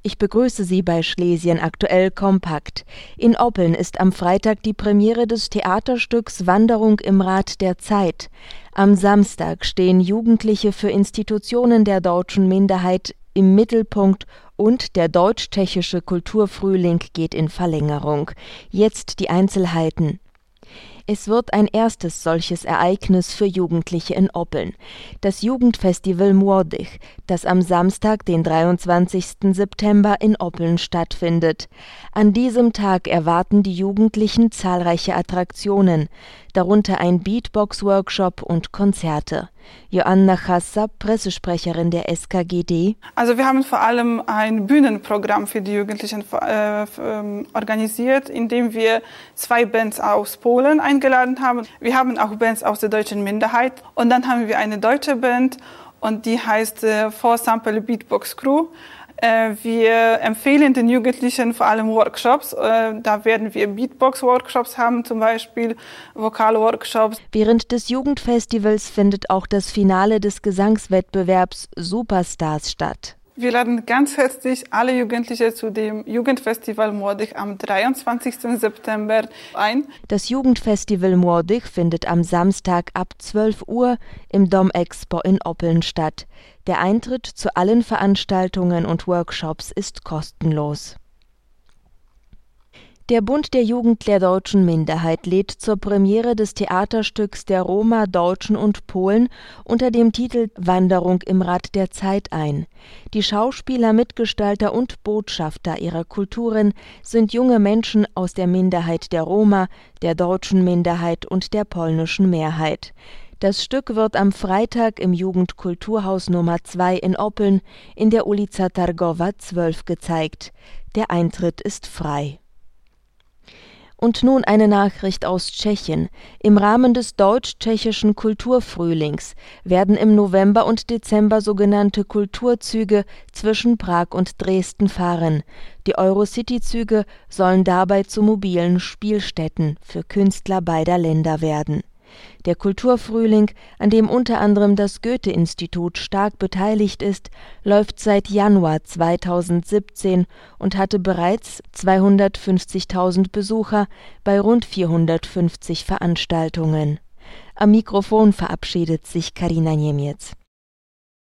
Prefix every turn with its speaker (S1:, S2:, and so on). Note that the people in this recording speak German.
S1: Ich begrüße Sie bei Schlesien aktuell kompakt. In Oppeln ist am Freitag die Premiere des Theaterstücks Wanderung im Rad der Zeit. Am Samstag stehen Jugendliche für Institutionen der deutschen Minderheit im Mittelpunkt und der deutsch-tschechische Kulturfrühling geht in Verlängerung. Jetzt die Einzelheiten. Es wird ein erstes solches Ereignis für Jugendliche in Oppeln. Das Jugendfestival Młodych, das am Samstag, den 23. September in Oppeln stattfindet. An diesem Tag erwarten die Jugendlichen zahlreiche Attraktionen, darunter ein Beatbox-Workshop und Konzerte. Joanna Chassa, Pressesprecherin der SKGD.
S2: Also wir haben vor allem ein Bühnenprogramm für die Jugendlichen organisiert, in dem wir 2 Bands aus Polen eingeladen haben. Wir haben auch Bands aus der deutschen Minderheit. Und dann haben wir eine deutsche Band und die heißt Four Sample Beatbox Crew. Wir empfehlen den Jugendlichen vor allem Workshops. Da werden wir Beatbox-Workshops haben, zum Beispiel Vokal-Workshops.
S1: Während des Jugendfestivals findet auch das Finale des Gesangswettbewerbs Superstars statt.
S2: Wir laden ganz herzlich alle Jugendliche zu dem Jugendfestival Młodych am 23. September ein.
S1: Das Jugendfestival Młodych findet am Samstag ab 12 Uhr im Dom Expo in Oppeln statt. Der Eintritt zu allen Veranstaltungen und Workshops ist kostenlos. Der Bund der Jugend der deutschen Minderheit lädt zur Premiere des Theaterstücks der Roma, Deutschen und Polen unter dem Titel Wanderung im Rad der Zeit ein. Die Schauspieler, Mitgestalter und Botschafter ihrer Kulturen sind junge Menschen aus der Minderheit der Roma, der deutschen Minderheit und der polnischen Mehrheit. Das Stück wird am Freitag im Jugendkulturhaus Nummer 2 in Oppeln in der Ulica Targowa 12 gezeigt. Der Eintritt ist frei. Und nun eine Nachricht aus Tschechien. Im Rahmen des deutsch-tschechischen Kulturfrühlings werden im November und Dezember sogenannte Kulturzüge zwischen Prag und Dresden fahren. Die Eurocity-Züge sollen dabei zu mobilen Spielstätten für Künstler beider Länder werden. Der Kulturfrühling, an dem unter anderem das Goethe-Institut stark beteiligt ist, läuft seit Januar 2017 und hatte bereits 250.000 Besucher bei rund 450 Veranstaltungen. Am Mikrofon verabschiedet sich Karina Niemiec.